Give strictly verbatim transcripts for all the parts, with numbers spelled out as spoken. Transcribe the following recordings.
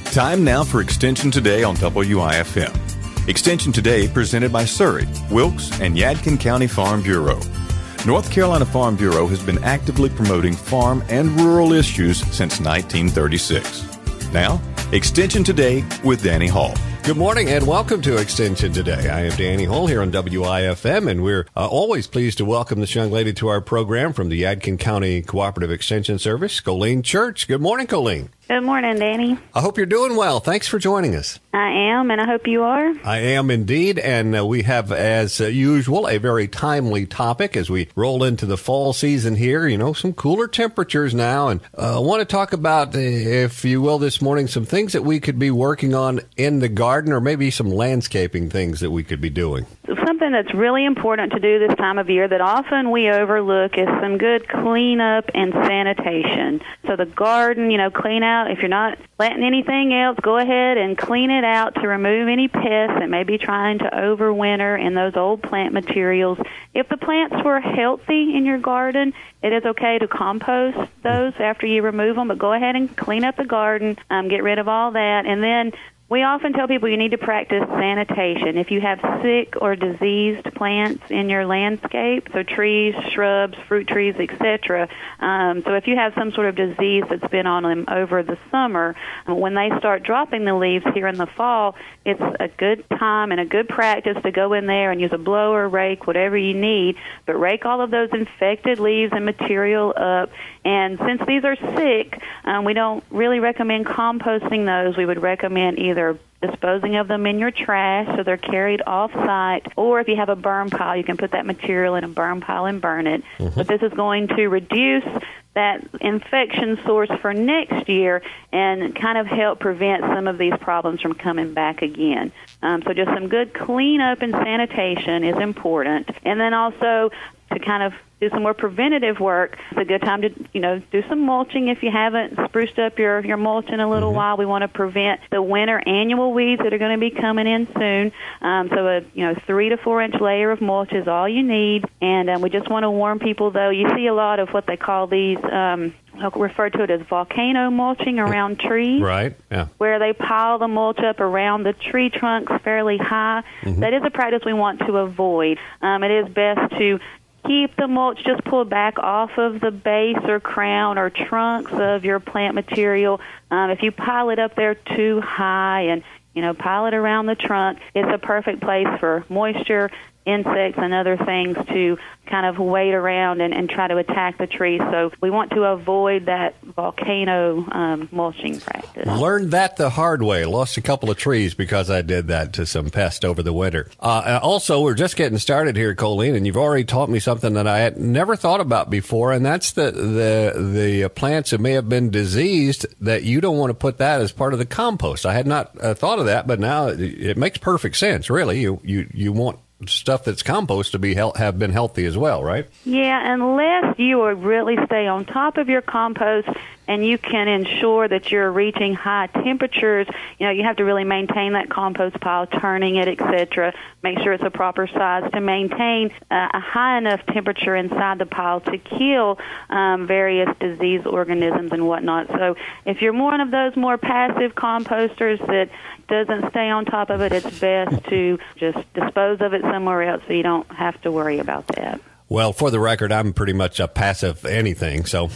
Time now for Extension Today on W I F M. Extension Today presented by Surrey, Wilkes, and Yadkin County Farm Bureau. North Carolina Farm Bureau has been actively promoting farm and rural issues since nineteen thirty-six. Now, Extension Today with Danny Hall. Good morning and welcome to Extension Today. I am Danny Hall here on W I F M, and we're uh, always pleased to welcome this young lady to our program from the Yadkin County Cooperative Extension Service, Colleen Church. Good morning, Colleen. Good morning, Danny. I hope you're doing well. Thanks for joining us. I am, and I hope you are. I am indeed, and uh, we have, as uh, usual, a very timely topic as we roll into the fall season here. You know, some cooler temperatures now, and I uh, want to talk about, uh, if you will, this morning, some things that we could be working on in the garden, or maybe some landscaping things that we could be doing. Something that's really important to do this time of year that often we overlook is some good cleanup and sanitation. So the garden, you know, clean out. If you're not planting anything else, go ahead and clean it out to remove any pests that may be trying to overwinter in those old plant materials. If the plants were healthy in your garden, it is okay to compost those after you remove them, but go ahead and clean up the garden, um, get rid of all that, and then we often tell people you need to practice sanitation. If you have sick or diseased plants in your landscape, so trees, shrubs, fruit trees, et cetera, um, so if you have some sort of disease that's been on them over the summer, when they start dropping the leaves here in the fall, it's a good time and a good practice to go in there and use a blower, rake, whatever you need, but rake all of those infected leaves and material up. And since these are sick, um, we don't really recommend composting those. We would recommend either disposing of them in your trash so they're carried off-site, or if you have a burn pile, you can put that material in a burn pile and burn it. Mm-hmm. But this is going to reduce that infection source for next year and kind of help prevent some of these problems from coming back again. Um, so just some good cleanup and sanitation is important. And then also to kind of do some more preventative work, it's a good time to, you know, do some mulching if you haven't spruced up your, your mulch in a little mm-hmm. while. We want to prevent the winter annual weeds that are going to be coming in soon. Um, so a, you know, three to four inch layer of mulch is all you need. And um, we just want to warn people, though, you see a lot of what they call these, um, I'll refer to it as volcano mulching around trees. Right, yeah. Where they pile the mulch up around the tree trunks fairly high. Mm-hmm. That is a practice we want to avoid. Um, it is best to keep the mulch just pulled back off of the base or crown or trunks of your plant material. Um, if you pile it up there too high and, you know, pile it around the trunk, it's a perfect place for moisture, insects, and other things to kind of wait around and, and try to attack the tree. So we want to avoid that volcano um, mulching practice. Learned that the hard way. Lost a couple of trees because I did that to some pest over the winter. Uh, also, we're just getting started here, Colleen, and you've already taught me something that I had never thought about before, and that's the the the plants that may have been diseased, that you don't want to put that as part of the compost. I had not uh, thought of that, but now it, it makes perfect sense, really. You, you, you want stuff that's compost to be he- have been healthy as well, right? Yeah, unless you would really stay on top of your compost and you can ensure that you're reaching high temperatures, you know, you have to really maintain that compost pile, turning it, et cetera. Make sure it's a proper size to maintain uh, a high enough temperature inside the pile to kill um, various disease organisms and whatnot. So if you're one of those more passive composters that doesn't stay on top of it, it's best to just dispose of it somewhere else so you don't have to worry about that. Well, for the record, I'm pretty much a passive anything, so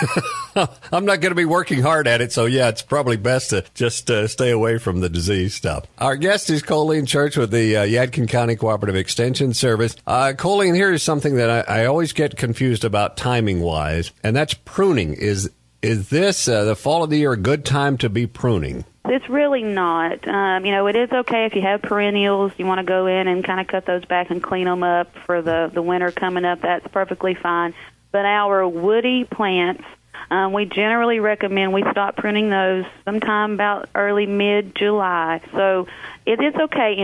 I'm not going to be working hard at it. So, yeah, it's probably best to just uh, stay away from the disease stuff. Our guest is Colleen Church with the uh, Yadkin County Cooperative Extension Service. Uh, Colleen, here is something that I, I always get confused about timing-wise, and that's pruning. Is is this, uh, the fall of the year, a good time to be pruning? It's really not. Um, you know, it is okay if you have perennials. You want to go in and kind of cut those back and clean them up for the, the winter coming up. That's perfectly fine. But our woody plants, um, we generally recommend we stop pruning those sometime about early mid-July. So it is okay. You know,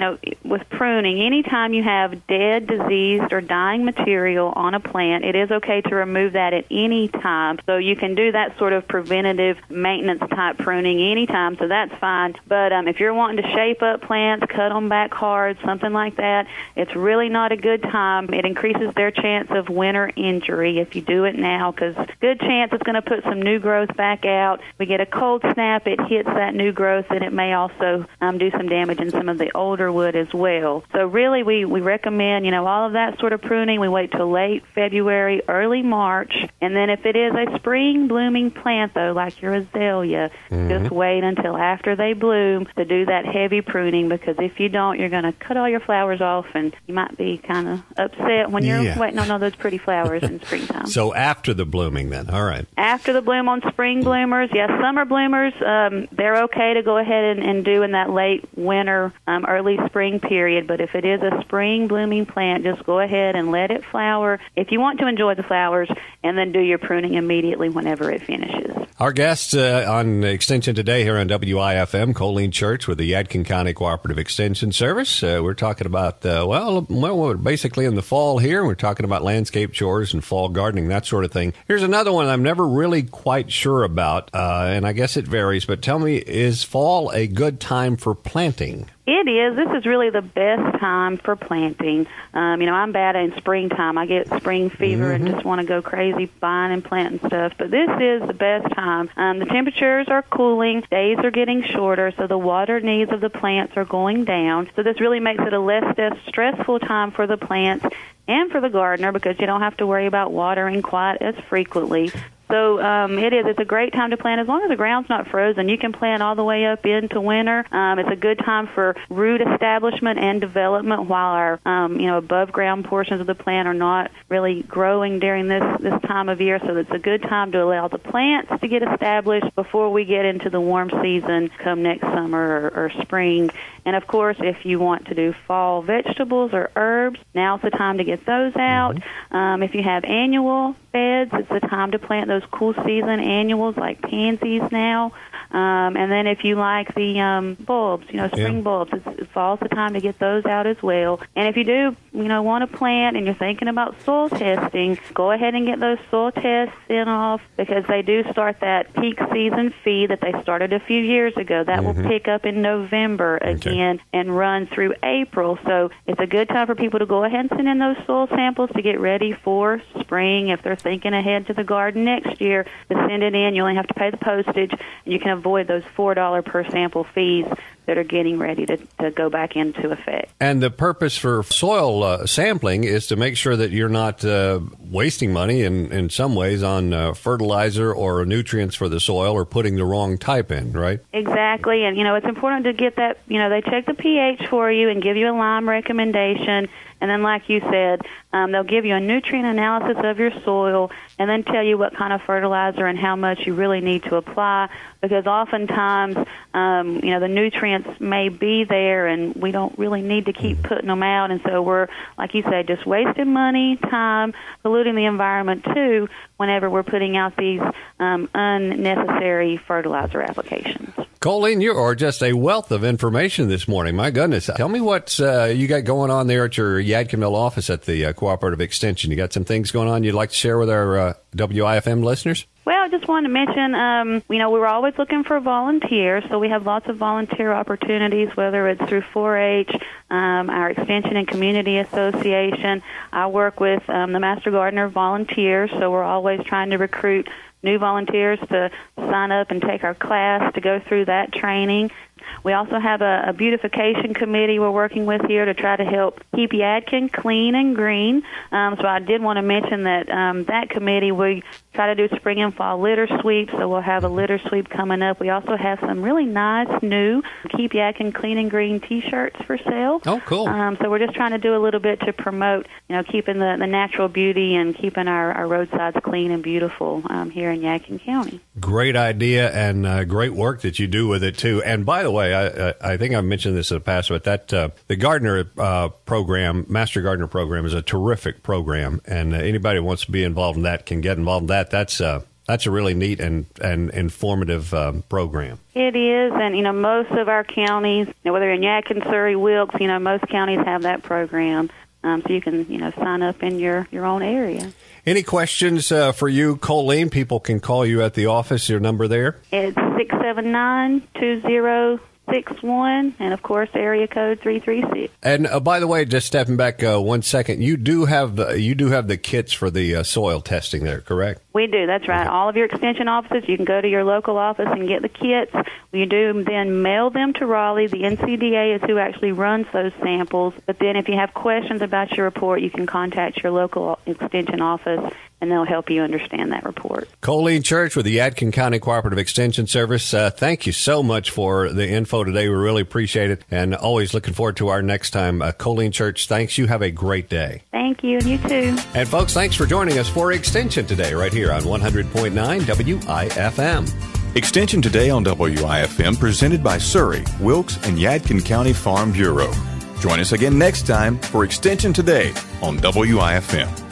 with pruning, anytime you have dead, diseased, or dying material on a plant, it is okay to remove that at any time. So you can do that sort of preventative maintenance type pruning anytime, so that's fine. But um, if you're wanting to shape up plants, cut them back hard, something like that, it's really not a good time. It increases their chance of winter injury if you do it now, because good chance it's going to put some new growth back out. We get a cold snap, it hits that new growth, and it may also um, do some damage in some of the older wood as well. So really, we, we recommend, you know, all of that sort of pruning. We wait till late February, early March, and then if it is a spring blooming plant, though, like your azalea, mm-hmm. just wait until after they bloom to do that heavy pruning, because if you don't, you're going to cut all your flowers off, and you might be kind of upset when you're yeah. waiting on all those pretty flowers in springtime. So after the blooming then, all right. After the bloom on spring bloomers, yes, summer bloomers, um, they're okay to go ahead and, and do in that late winter, um, early spring period, but if it is a spring blooming plant, just go ahead and let it flower if you want to enjoy the flowers, and then do your pruning immediately whenever it finishes. Our guest uh, on Extension Today here on W I F M, Colleen Church with the Yadkin County Cooperative Extension Service. Uh, we're talking about, uh, well, well, we're basically in the fall here. We're talking about landscape chores and fall gardening, that sort of thing. Here's another one I'm never really quite sure about, uh, and I guess it varies, but tell me, is fall a good time for planting? It is. This is really the best time for planting. Um, you know, I'm bad in springtime. I get spring fever mm-hmm. and just want to go crazy buying and planting stuff. But this is the best time. Um, the temperatures are cooling. Days are getting shorter, so the water needs of the plants are going down. So this really makes it a less stressful time for the plants and for the gardener, because you don't have to worry about watering quite as frequently. So um, it is. It's a great time to plant. As long as the ground's not frozen, you can plant all the way up into winter. Um, it's a good time for root establishment and development while our um, you know above ground portions of the plant are not really growing during this, this time of year. So it's a good time to allow the plants to get established before we get into the warm season come next summer or, or spring. And, of course, if you want to do fall vegetables or herbs, now's the time to get those out. Mm-hmm. Um, if you have annual beds, it's the time to plant those cool season annuals like pansies now. Um, and then if you like the um, bulbs, you know, spring yeah. bulbs, it's, it's fall's the time to get those out as well. And if you do, you know, want to plant and you're thinking about soil testing, go ahead and get those soil tests in off, because they do start that peak season feed that they started a few years ago. That mm-hmm. will pick up in November again okay. and run through April. So it's a good time for people to go ahead and send in those soil samples to get ready for spring. If they're thinking ahead to the garden next year, to send it in, you only have to pay the postage, and you can avoid those four dollars per sample fees that are getting ready to, to go back into effect. And the purpose for soil uh, sampling is to make sure that you're not uh, wasting money in, in some ways on uh, fertilizer or nutrients for the soil, or putting the wrong type in, right? Exactly. And, you know, it's important to get that, you know, they check the pH for you and give you a lime recommendation. And then, like you said, um, they'll give you a nutrient analysis of your soil and then tell you what kind of fertilizer and how much you really need to apply, because oftentimes, um, you know, the nutrients may be there and we don't really need to keep putting them out. And so we're, like you said, just wasting money, time, polluting the environment, too, whenever we're putting out these um, unnecessary fertilizer applications. Colleen, you are just a wealth of information this morning. My goodness. Tell me what uh, you got going on there at your Yadkinville office at the uh, Cooperative Extension. You got some things going on you'd like to share with our uh, W I F M listeners? Well, I just wanted to mention, um, you know, we're always looking for volunteers, so we have lots of volunteer opportunities, whether it's through four H, um, our Extension and Community Association. I work with um, the Master Gardener volunteers, so we're always trying to recruit new volunteers to sign up and take our class to go through that training. We also have a, a beautification committee we're working with here to try to help keep Yadkin clean and green. Um, so I did want to mention that um, that committee, we try to do spring and fall litter sweeps, so we'll have a litter sweep coming up. We also have some really nice new Keep Yadkin Clean and Green T-shirts for sale. Oh, cool. Um, so we're just trying to do a little bit to promote, you know, keeping the, the natural beauty and keeping our, our roadsides clean and beautiful um, here in Yadkin County. Great idea, and uh, great work that you do with it, too. And by the way, I, I think I've mentioned this in the past, but that uh, the Gardener uh, program, Master Gardener program, is a terrific program, and uh, anybody who wants to be involved in that can get involved in that. That's uh, That's a really neat and, and informative um, program. It is, and, you know, most of our counties, you know, whether in Yadkin, Surrey, Wilkes, you know, most counties have that program, um, so you can, you know, sign up in your, your own area. Any questions uh, for you, Colleen? People can call you at the office. Your number there? It's six seven nine, two zero six one, and, of course, area code three three six. And, uh, by the way, just stepping back uh, one second, you do have the, you do have the kits for the uh, soil testing there, correct? We do, that's right. Okay. All of your extension offices, you can go to your local office and get the kits. You do then mail them to Raleigh. The N C D A is who actually runs those samples. But then if you have questions about your report, you can contact your local extension office, and they'll help you understand that report. Colleen Church with the Yadkin County Cooperative Extension Service, uh, thank you so much for the info today. We really appreciate it, and always looking forward to our next time. Uh, Colleen Church, thanks. You have a great day. Thank you, and you too. And folks, thanks for joining us for Extension Today right here on one hundred point nine W I F M. Extension Today on W I F M, presented by Surrey, Wilkes, and Yadkin County Farm Bureau. Join us again next time for Extension Today on W I F M.